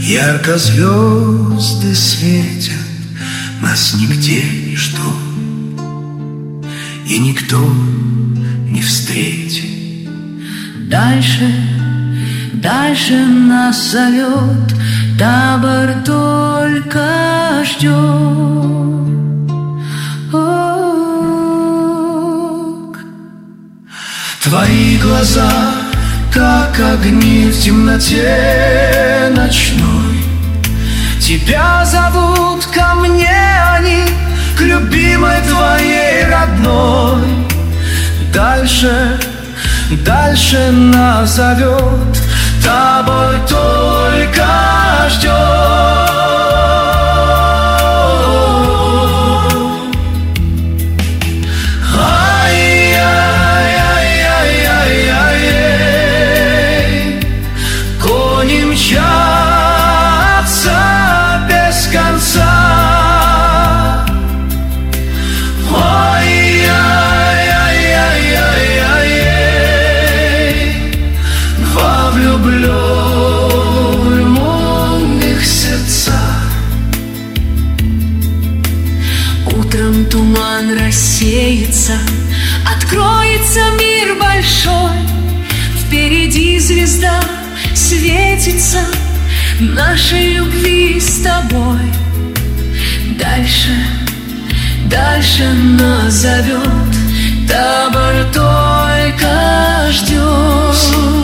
Ярко звезды светят, нас нигде ничто, и никто не встретит. Дальше, дальше нас зовет, табор только ждет. Твои глаза, как огни в темноте ночной, тебя зовут ко мне они, к любимой твоей родной. Дальше, дальше нас зовет, табор только ждет. Утром туман рассеется, откроется мир большой. Впереди звезда светится нашей любви с тобой. Дальше, дальше нас зовет, табор только ждет.